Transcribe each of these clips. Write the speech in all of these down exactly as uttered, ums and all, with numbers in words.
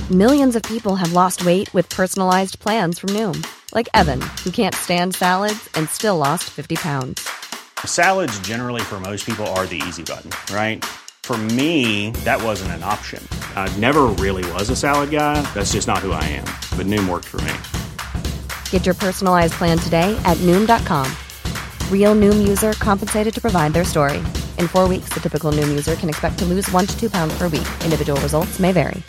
Millions of people have lost weight with personalized plans from Noom. Like Evan, who can't stand salads and still lost fifty pounds. Salads generally for most people are the easy button, right? For me, that wasn't an option. I never really was a salad guy. That's just not who I am. But Noom worked for me. Get your personalized plan today at Noom dot com. Real Noom user compensated to provide their story. In four weeks, the typical Noom user can expect to lose one to two pounds per week. Individual results may vary.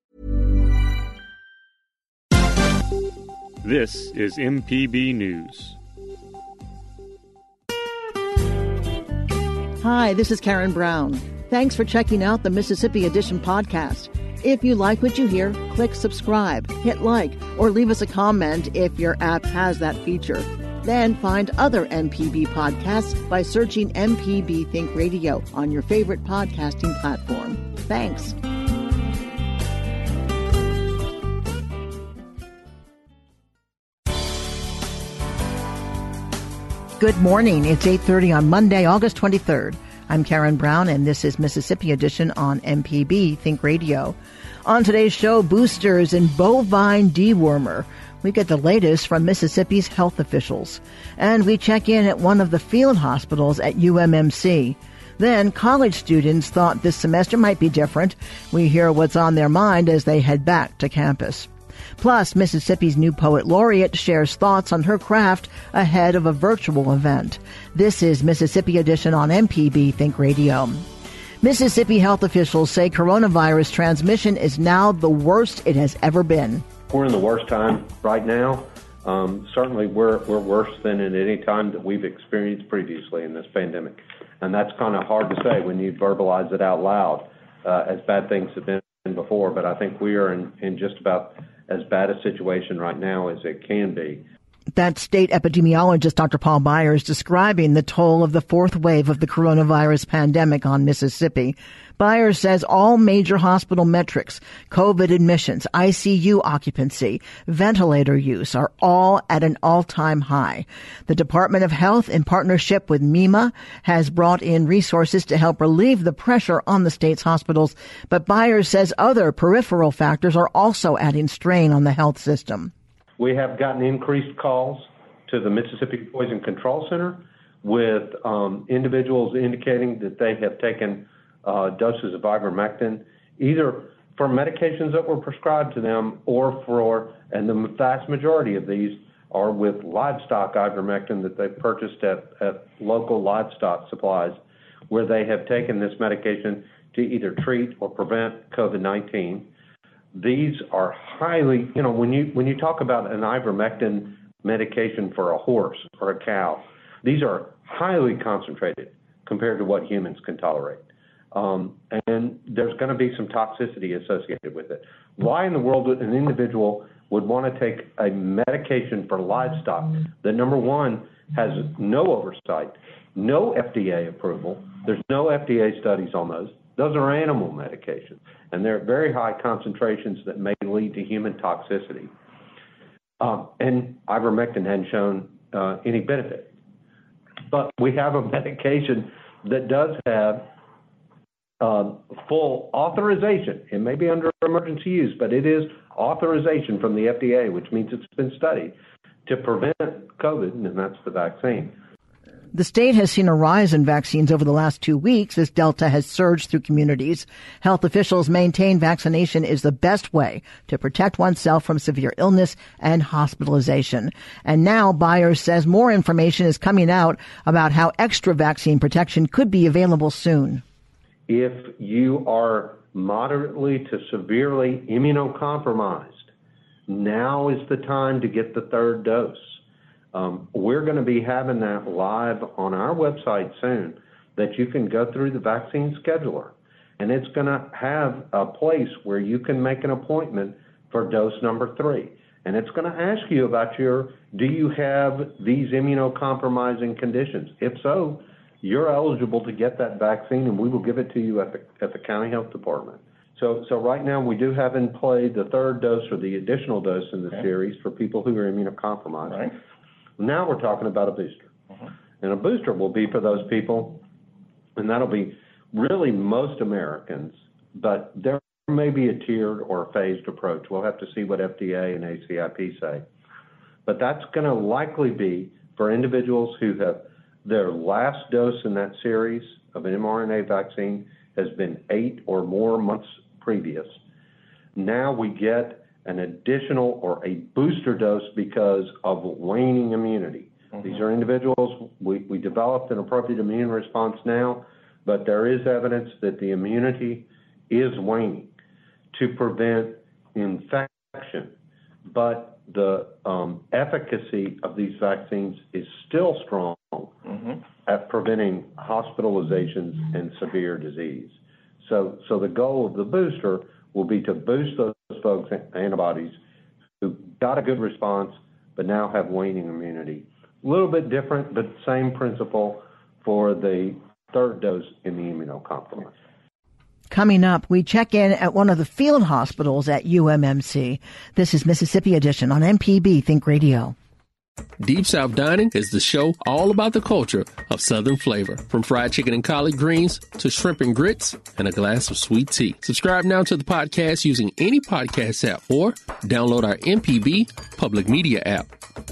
This is M P B News. Hi, this is Karen Brown. Thanks for checking out the Mississippi Edition podcast. If you like what you hear, click subscribe, hit like, or leave us a comment if your app has that feature. Then find other M P B podcasts by searching M P B Think Radio on your favorite podcasting platform. Thanks. Good morning. It's eight thirty on Monday, August twenty-third. I'm Karen Brown, and this is Mississippi Edition on M P B Think Radio. On today's show, boosters and bovine dewormer. We get the latest from Mississippi's health officials. And we check in at one of the field hospitals at U M M C. Then, college students thought this semester might be different. We hear what's on their mind as they head back to campus. Plus, Mississippi's new poet laureate shares thoughts on her craft ahead of a virtual event. This is Mississippi Edition on M P B Think Radio. Mississippi health officials say coronavirus transmission is now the worst it has ever been. We're in the worst time right now. Um, certainly, we're we're worse than at any time that we've experienced previously in this pandemic, and that's kind of hard to say when you verbalize it out loud, uh, as bad things have been before. But I think we are in, in just about as bad a situation right now as it can be. That's state epidemiologist Doctor Paul Byers describing the toll of the fourth wave of the coronavirus pandemic on Mississippi. Byers says all major hospital metrics, COVID admissions, I C U occupancy, ventilator use are all at an all-time high. The Department of Health, in partnership with MEMA, has brought in resources to help relieve the pressure on the state's hospitals, but Byers says other peripheral factors are also adding strain on the health system. We have gotten increased calls to the Mississippi Poison Control Center with um, individuals indicating that they have taken uh, doses of ivermectin, either for medications that were prescribed to them or for, and the vast majority of these are with livestock ivermectin that they've purchased at, at local livestock supplies, where they have taken this medication to either treat or prevent COVID nineteen. These are highly, you know, when you when you talk about an ivermectin medication for a horse or a cow, these are highly concentrated compared to what humans can tolerate. Um, and there's going to be some toxicity associated with it. Why in the world would an individual would want to take a medication for livestock that, number one, has no oversight, no F D A approval, there's no F D A studies on those. Those are animal medications, and they're at very high concentrations that may lead to human toxicity. Um, and ivermectin hadn't shown uh, any benefit. But we have a medication that does have uh, full authorization. It may be under emergency use, but it is authorization from the F D A, which means it's been studied to prevent COVID, and that's the vaccine. The state has seen a rise in vaccines over the last two weeks as Delta has surged through communities. Health officials maintain vaccination is the best way to protect oneself from severe illness and hospitalization. And now Byers says more information is coming out about how extra vaccine protection could be available soon. If you are moderately to severely immunocompromised, now is the time to get the third dose. Um, we're going to be having that live on our website soon, that you can go through the vaccine scheduler, and it's going to have a place where you can make an appointment for dose number three. And it's going to ask you about your, do you have these immunocompromising conditions? If so, you're eligible to get that vaccine, and we will give it to you at the, at the county health department. So, so right now we do have in play the third dose or the additional dose in the okay. series for people who are immunocompromised. Right. Now we're talking about a booster. Uh-huh. And a booster will be for those people, and that'll be really most Americans, but there may be a tiered or a phased approach. We'll have to see what F D A and A C I P say. But that's going to likely be for individuals who have their last dose in that series of an mRNA vaccine has been eight or more months previous. Now we get an additional or a booster dose because of waning immunity. Mm-hmm. These are individuals, we, we developed an appropriate immune response now, but there is evidence that the immunity is waning to prevent infection. But the um, efficacy of these vaccines is still strong mm-hmm. at preventing hospitalizations and severe disease. So, so the goal of the booster will be to boost those folks' antibodies who got a good response but now have waning immunity. A little bit different, but same principle for the third dose in the immunocompromised. Coming up, we check in at one of the field hospitals at U M M C. This is Mississippi Edition on M P B Think Radio. Deep South Dining is the show all about the culture of Southern flavor, from fried chicken and collard greens to shrimp and grits and a glass of sweet tea. Subscribe now to the podcast using any podcast app or download our M P B public media app.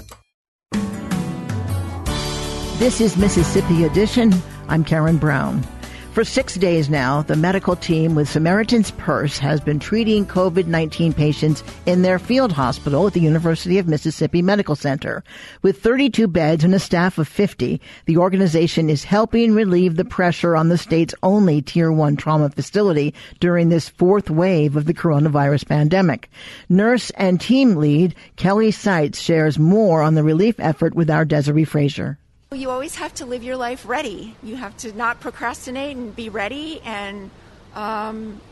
This is Mississippi Edition. I'm Karen Brown. For six days now, the medical team with Samaritan's Purse has been treating COVID nineteen patients in their field hospital at the University of Mississippi Medical Center. With thirty-two beds and a staff of fifty, the organization is helping relieve the pressure on the state's only Tier one trauma facility during this fourth wave of the coronavirus pandemic. Nurse and team lead Kelly Seitz shares more on the relief effort with our Desiree Frazier. You always have to live your life ready. You have to not procrastinate and be ready and um,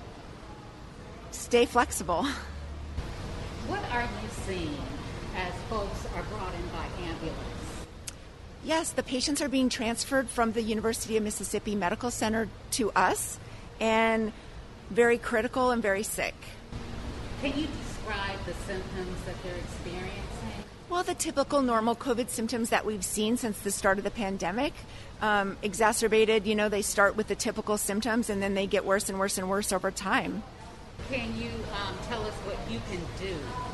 stay flexible. What are you seeing as folks are brought in by ambulance? Yes, the patients are being transferred from the University of Mississippi Medical Center to us, and very critical and very sick. Can you describe the symptoms that they're experiencing? Well, the typical normal COVID symptoms that we've seen since the start of the pandemic, um, exacerbated, you know, they start with the typical symptoms and then they get worse and worse and worse over time. Can you um, tell us what you can do?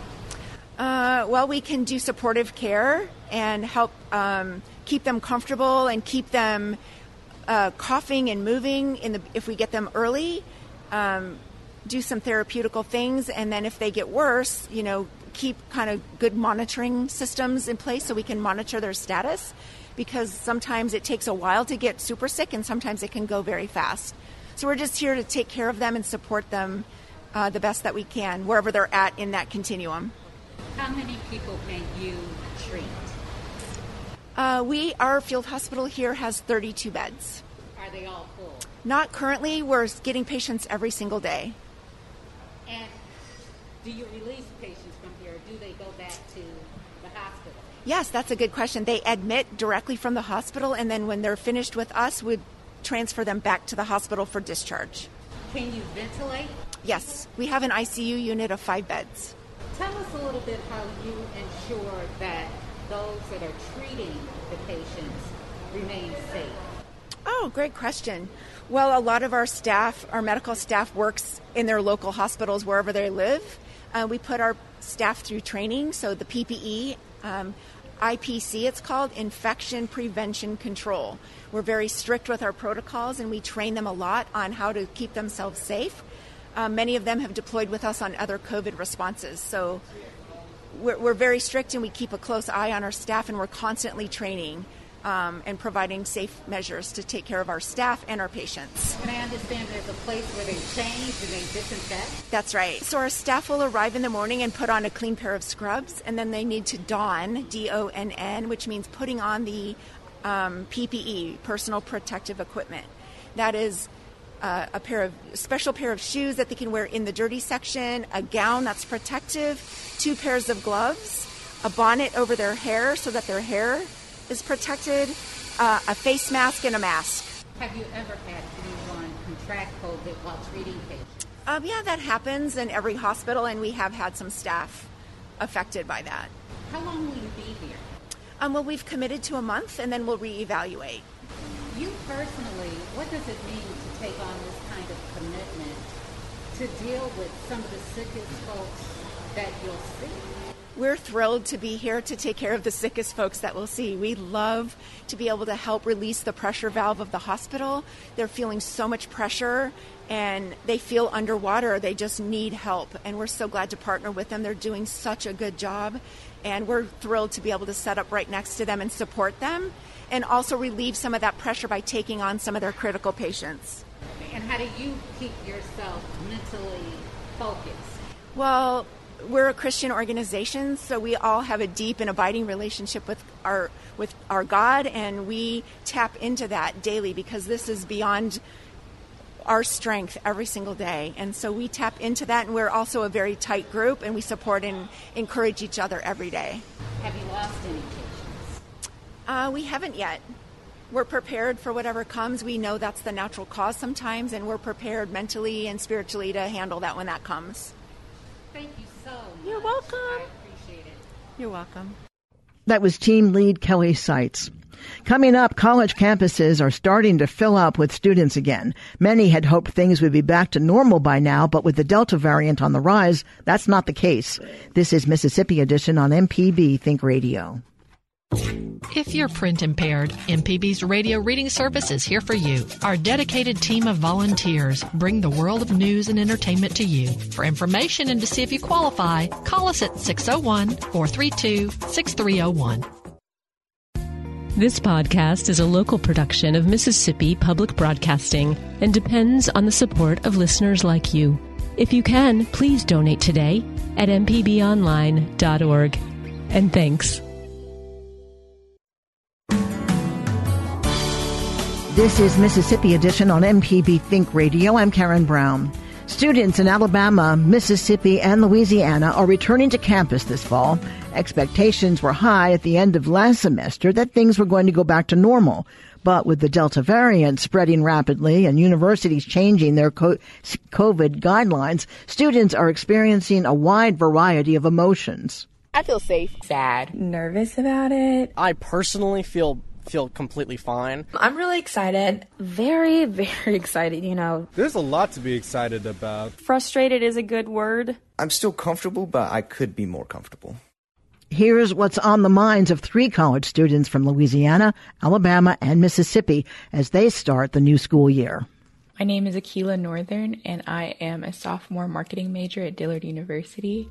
Uh, well, we can do supportive care and help um, keep them comfortable and keep them uh, coughing and moving in the, if we get them early, um, do some therapeutical things, and then if they get worse, you know, keep kind of good monitoring systems in place so we can monitor their status, because sometimes it takes a while to get super sick and sometimes it can go very fast. So we're just here to take care of them and support them uh, the best that we can wherever they're at in that continuum. How many people can you treat? Uh, we, our field hospital here has thirty-two beds. Are they all full? Not currently. We're getting patients every single day. And do you release patients from here, or do they go back to the hospital? Yes, that's a good question. They admit directly from the hospital, and then when they're finished with us, we transfer them back to the hospital for discharge. Can you ventilate? Yes, we have an I C U unit of five beds. Tell us a little bit how you ensure that those that are treating the patients remain safe. Oh, great question. Well, a lot of our staff, our medical staff, works in their local hospitals wherever they live. Uh, we put our staff through training, so the P P E, um, I P C it's called, Infection Prevention Control. We're very strict with our protocols, and we train them a lot on how to keep themselves safe. Uh, many of them have deployed with us on other COVID responses, so we're, we're very strict, and we keep a close eye on our staff, and we're constantly training Um, and providing safe measures to take care of our staff and our patients. And I understand there's a place where they change and they disinfect? That's right. So our staff will arrive in the morning and put on a clean pair of scrubs, and then they need to don, D O N N, which means putting on the um, P P E, personal protective equipment. That is uh, a pair of special pair of shoes that they can wear in the dirty section, a gown that's protective, two pairs of gloves, a bonnet over their hair so that their hair is protected, uh, a face mask, and a mask. Have you ever had anyone contract COVID while treating patients? Um, yeah, that happens in every hospital, and we have had some staff affected by that. How long will you be here? Um, well, we've committed to a month, and then we'll reevaluate. You personally, what does it mean to take on this kind of commitment to deal with some of the sickest folks that you'll see? We're thrilled to be here to take care of the sickest folks that we'll see. We love to be able to help release the pressure valve of the hospital. They're feeling so much pressure and they feel underwater. They just need help. And we're so glad to partner with them. They're doing such a good job. And we're thrilled to be able to set up right next to them and support them and also relieve some of that pressure by taking on some of their critical patients. And how do you keep yourself mentally focused? Well, we're a Christian organization, so we all have a deep and abiding relationship with our with our God, and we tap into that daily because this is beyond our strength every single day. And so we tap into that, and we're also a very tight group, and we support and encourage each other every day. Have you lost any patients? Uh, we haven't yet. We're prepared for whatever comes. We know that's the natural cause sometimes, and we're prepared mentally and spiritually to handle that when that comes. Thank you so much. You're welcome. I appreciate it. You're welcome. That was team lead Kelly Seitz. Coming up, college campuses are starting to fill up with students again. Many had hoped things would be back to normal by now, but with the Delta variant on the rise, that's not the case. This is Mississippi Edition on M P B Think Radio. If you're print impaired, M P B's radio reading service is here for you. Our dedicated team of volunteers bring the world of news and entertainment to you. For information and to see if you qualify, call us at six oh one, four three two, six three oh one. This podcast is a local production of Mississippi Public Broadcasting and depends on the support of listeners like you. If you can, please donate today at m p b online dot org. And thanks. This is Mississippi Edition on M P B Think Radio. I'm Karen Brown. Students in Alabama, Mississippi, and Louisiana are returning to campus this fall. Expectations were high at the end of last semester that things were going to go back to normal. But with the Delta variant spreading rapidly and universities changing their COVID guidelines, students are experiencing a wide variety of emotions. I feel safe, sad, nervous about it. I personally feel feel completely fine. I'm really excited. Very, very excited, you know. There's a lot to be excited about. Frustrated is a good word. I'm still comfortable, but I could be more comfortable. Here's what's on the minds of three college students from Louisiana, Alabama, and Mississippi as they start the new school year. My name is Akila Northern, and I am a sophomore marketing major at Dillard University.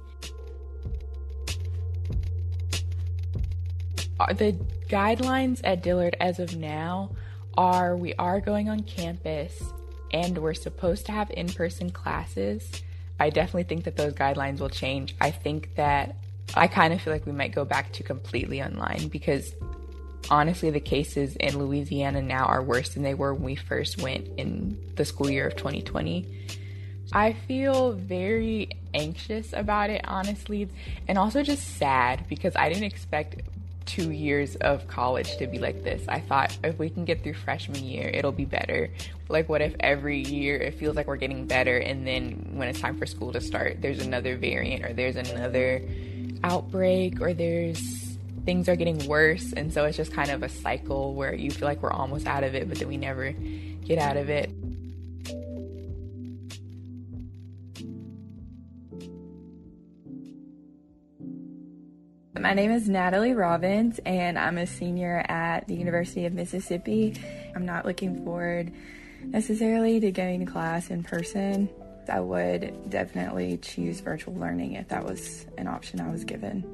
The guidelines at Dillard as of now are we are going on campus and we're supposed to have in-person classes. I definitely think that those guidelines will change. I think that I kind of feel like we might go back to completely online because honestly the cases in Louisiana now are worse than they were when we first went in the school year of twenty twenty. I feel very anxious about it, honestly, and also just sad because I didn't expect two years of college to be like this. I thought if we can get through freshman year, it'll be better. Like, what if every year it feels like we're getting better, and then when it's time for school to start, there's another variant, or there's another outbreak, or there's things are getting worse, and so it's just kind of a cycle where you feel like we're almost out of it, but then we never get out of it. My name is Natalie Robbins, and I'm a senior at the University of Mississippi. I'm not looking forward necessarily to going to class in person. I would definitely choose virtual learning if that was an option I was given.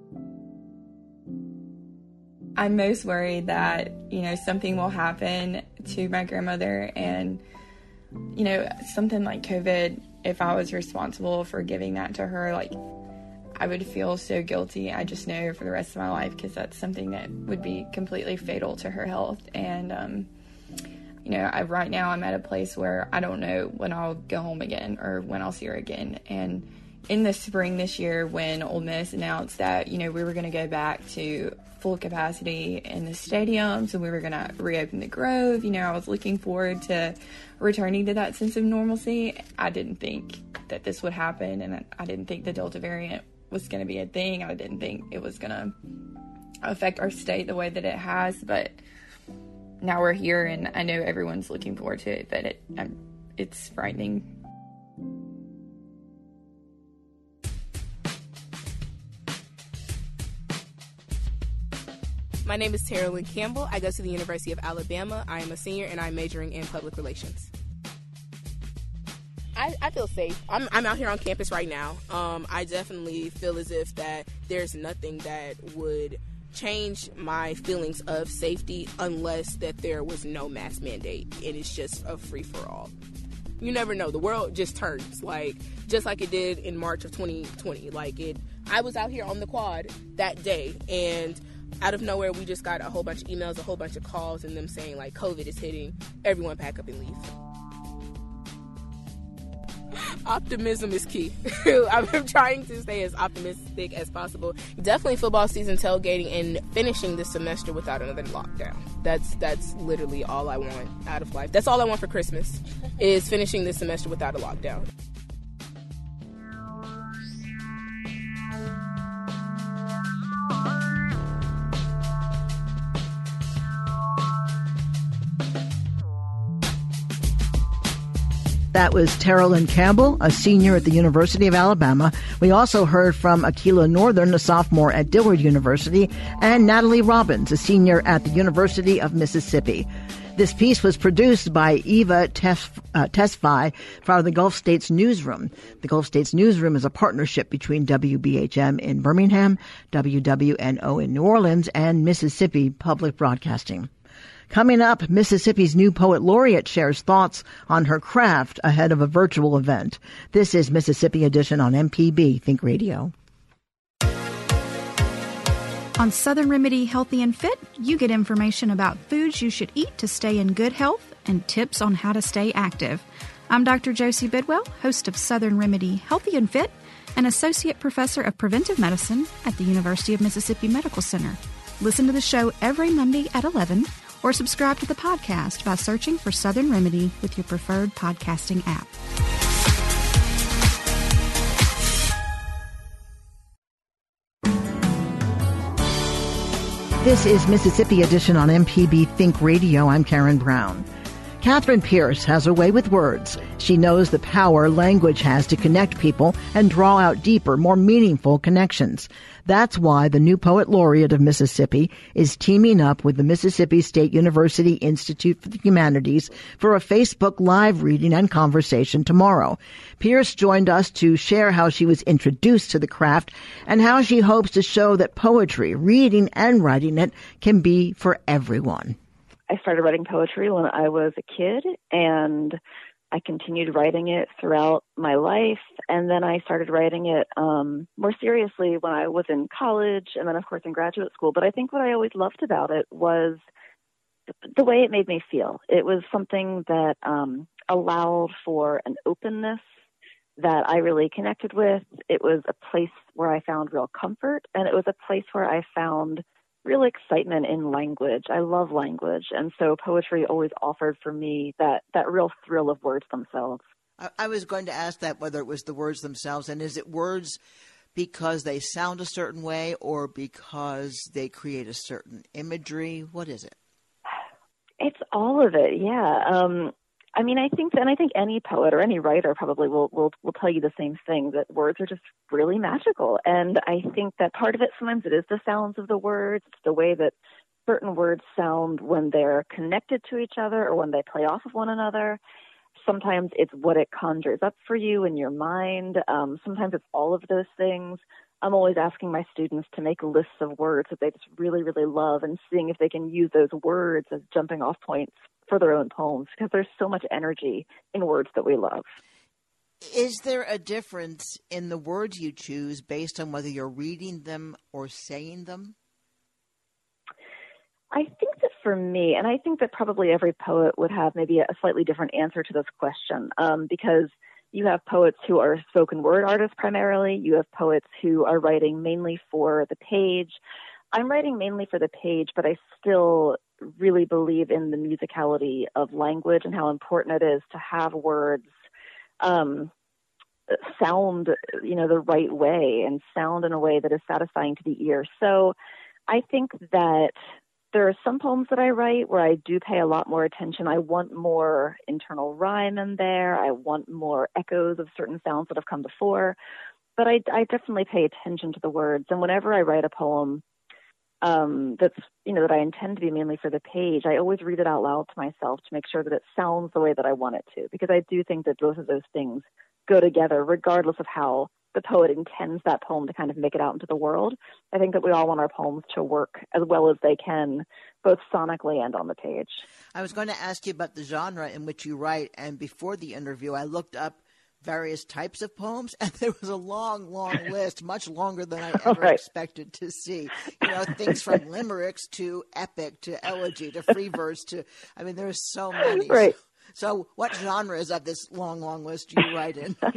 I'm most worried that, you know, something will happen to my grandmother and, you know, something like COVID, if I was responsible for giving that to her, like, I would feel so guilty. I just know for the rest of my life, because that's something that would be completely fatal to her health. And, um, you know, I, right now I'm at a place where I don't know when I'll go home again or when I'll see her again. And in the spring this year, when Ole Miss announced that, you know, we were going to go back to full capacity in the stadiums and we were going to reopen the Grove, you know, I was looking forward to returning to that sense of normalcy. I didn't think that this would happen, and I didn't think the Delta variant was going to be a thing. I didn't think it was going to affect our state the way that it has, but now we're here, and I know everyone's looking forward to it, but it, I'm, it's frightening. My name is Tara Lynn Campbell. I go to the University of Alabama. I am a senior, and I'm majoring in public relations. I, I feel safe. I'm, I'm out here on campus right now. Um, I definitely feel as if that there's nothing that would change my feelings of safety unless that there was no mask mandate and it's just a free-for-all. You never know. The world just turns, like just like it did in March of twenty twenty. Like it, I was out here on the quad that day, and out of nowhere, we just got a whole bunch of emails, a whole bunch of calls, and them saying like COVID is hitting. Everyone pack up and leave. Optimism is key. I'm trying to stay as optimistic as possible. Definitely football season, tailgating, and finishing this semester without another lockdown. That's that's literally all I want out of life. That's all I want for Christmas, is finishing this semester without a lockdown. That was Tara Lynn Campbell, a senior at the University of Alabama. We also heard from Akila Northern, a sophomore at Dillard University, and Natalie Robbins, a senior at the University of Mississippi. This piece was produced by Eva Tesf- uh, Tesfaye from the Gulf States Newsroom. The Gulf States Newsroom is a partnership between W B H M in Birmingham, W W N O in New Orleans, and Mississippi Public Broadcasting. Coming up, Mississippi's new poet laureate shares thoughts on her craft ahead of a virtual event. This is Mississippi Edition on M P B Think Radio. On Southern Remedy Healthy and Fit, you get information about foods you should eat to stay in good health and tips on how to stay active. I'm Doctor Josie Bidwell, host of Southern Remedy Healthy and Fit, and Associate Professor of Preventive Medicine at the University of Mississippi Medical Center. Listen to the show every Monday at eleven, or subscribe to the podcast by searching for Southern Remedy with your preferred podcasting app. This is Mississippi Edition on M P B Think Radio. I'm Karen Brown. Catherine Pierce has a way with words. She knows the power language has to connect people and draw out deeper, more meaningful connections. That's why the new Poet Laureate of Mississippi is teaming up with the Mississippi State University Institute for the Humanities for a Facebook Live reading and conversation tomorrow. Pierce joined us to share how she was introduced to the craft and how she hopes to show that poetry, reading and writing it, can be for everyone. I started writing poetry when I was a kid, and I continued writing it throughout my life. And then I started writing it um, more seriously when I was in college and then, of course, in graduate school. But I think what I always loved about it was the way it made me feel. It was something that um, allowed for an openness that I really connected with. It was a place where I found real comfort, and it was a place where I found real excitement in language. I love language, and so poetry always offered for me that, that real thrill of words themselves. I, I was going to ask that, whether it was the words themselves, and is it words because they sound a certain way or because they create a certain imagery? What is it? It's all of it, yeah. Um, I mean, I think, and I think any poet or any writer probably will, will will tell you the same thing, that words are just really magical. And I think that part of it, sometimes it is the sounds of the words. It's the way that certain words sound when they're connected to each other or when they play off of one another. Sometimes it's what it conjures up for you in your mind. Um, sometimes it's all of those things. I'm always asking my students to make lists of words that they just really, really love and seeing if they can use those words as jumping off points for their own poems, because there's so much energy in words that we love. Is there a difference in the words you choose based on whether you're reading them or saying them? I think that for me, and I think that probably every poet would have maybe a slightly different answer to this question, um, because you have poets who are spoken word artists primarily. You have poets who are writing mainly for the page. I'm writing mainly for the page, but I still really believe in the musicality of language and how important it is to have words um, sound, you know, the right way and sound in a way that is satisfying to the ear. So I think that there are some poems that I write where I do pay a lot more attention. I want more internal rhyme in there. I want more echoes of certain sounds that have come before. But I, I definitely pay attention to the words. And whenever I write a poem, um, that's, you know, that I intend to be mainly for the page, I always read it out loud to myself to make sure that it sounds the way that I want it to, because I do think that both of those things go together regardless of how the poet intends that poem to kind of make it out into the world. I think that we all want our poems to work as well as they can, both sonically and on the page. I was going to ask you about the genre in which you write, and before the interview, I looked up various types of poems, and there was a long, long list, much longer than I ever right. expected to see. You know, things from limericks to epic to elegy to free verse to, I mean, there's so many. Right. So, so what genres of this long, long list do you write in?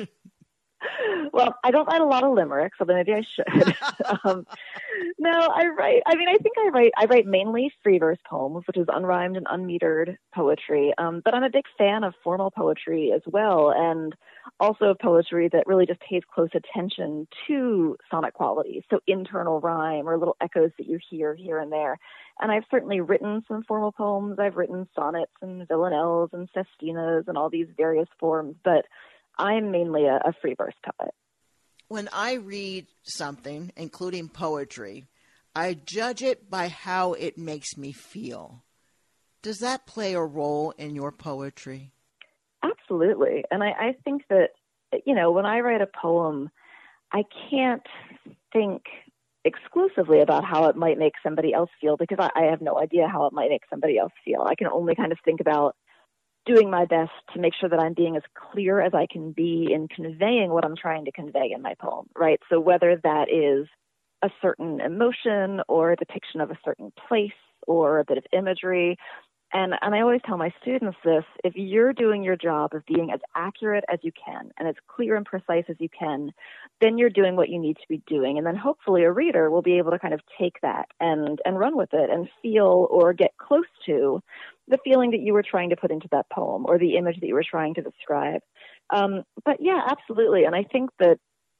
Well, I don't write a lot of limericks, although maybe I should. um, no, I write, I mean, I think I write, I write mainly free verse poems, which is unrhymed and unmetered poetry. Um, but I'm a big fan of formal poetry as well, and also poetry that really just pays close attention to sonic qualities, so internal rhyme or little echoes that you hear here and there. And I've certainly written some formal poems. I've written sonnets and villanelles and sestinas and all these various forms, but I'm mainly a, a free verse poet. When I read something, including poetry, I judge it by how it makes me feel. Does that play a role in your poetry? Absolutely. And I, I think that, you know, when I write a poem, I can't think exclusively about how it might make somebody else feel, because I, I have no idea how it might make somebody else feel. I can only kind of think about doing my best to make sure that I'm being as clear as I can be in conveying what I'm trying to convey in my poem, right? So whether that is a certain emotion or a depiction of a certain place or a bit of imagery. And, and I always tell my students this: if you're doing your job of being as accurate as you can and as clear and precise as you can, then you're doing what you need to be doing. And then hopefully a reader will be able to kind of take that and, and run with it and feel or get close to the feeling that you were trying to put into that poem or the image that you were trying to describe. Um, but yeah, absolutely. And I think that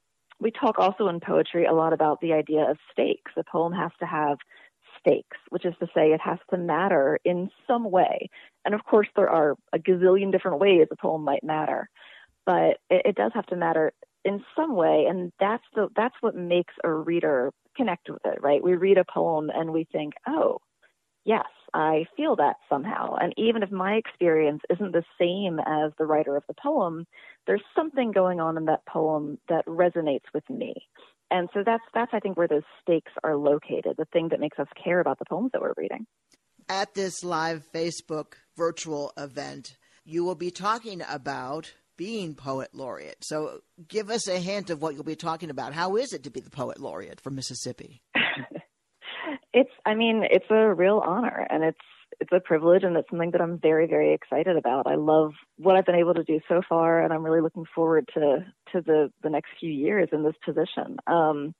we talk also in poetry a lot about the idea of stakes. A poem has to have stakes, which is to say it has to matter in some way. And of course, there are a gazillion different ways a poem might matter, but it, it does have to matter in some way. And that's the, that's what makes a reader connect with it, right? We read a poem and we think, oh, yes, I feel that somehow. And even if my experience isn't the same as the writer of the poem, there's something going on in that poem that resonates with me. And so that's, that's I think, where those stakes are located, the thing that makes us care about the poems that we're reading. At this live Facebook virtual event, you will be talking about being Poet Laureate. So give us a hint of what you'll be talking about. How is it to be the Poet Laureate from Mississippi? It's, I mean, it's a real honor, and it's it's a privilege, and it's something that I'm very, very excited about. I love what I've been able to do so far, and I'm really looking forward to to the, the next few years in this position. Um,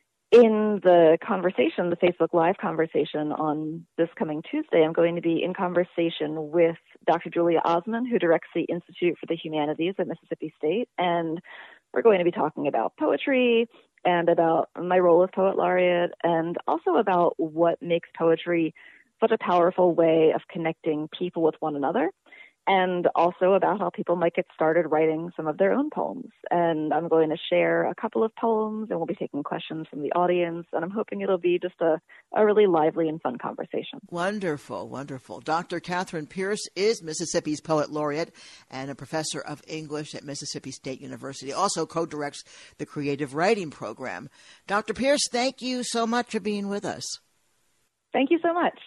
in the conversation, the Facebook Live conversation on this coming Tuesday, I'm going to be in conversation with Doctor Julia Osman, who directs the Institute for the Humanities at Mississippi State, and we're going to be talking about poetry and about my role as Poet Laureate, and also about what makes poetry such a powerful way of connecting people with one another, and also about how people might get started writing some of their own poems. And I'm going to share a couple of poems, and we'll be taking questions from the audience, and I'm hoping it'll be just a, a really lively and fun conversation. Wonderful, wonderful. Doctor Catherine Pierce is Mississippi's Poet Laureate and a professor of English at Mississippi State University, also co-directs the Creative Writing Program. Doctor Pierce, thank you so much for being with us. Thank you so much.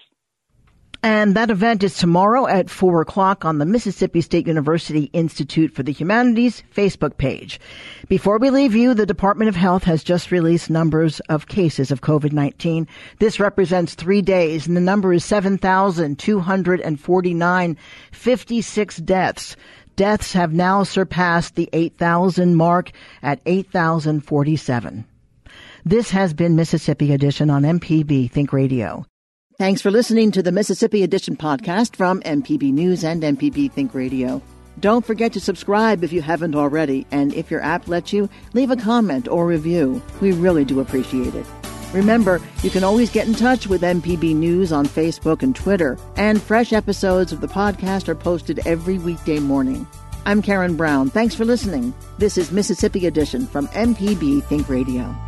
And that event is tomorrow at four o'clock on the Mississippi State University Institute for the Humanities Facebook page. Before we leave you, the Department of Health has just released numbers of cases of COVID nineteen. This represents three days, and the number is seven thousand two hundred forty-nine, fifty-six deaths. Deaths have now surpassed the eight thousand mark at eight thousand forty-seven. This has been Mississippi Edition on M P B Think Radio. Thanks for listening to the Mississippi Edition podcast from M P B News and M P B Think Radio. Don't forget to subscribe if you haven't already, and if your app lets you, leave a comment or review. We really do appreciate it. Remember, you can always get in touch with M P B News on Facebook and Twitter, and fresh episodes of the podcast are posted every weekday morning. I'm Karen Brown. Thanks for listening. This is Mississippi Edition from M P B Think Radio.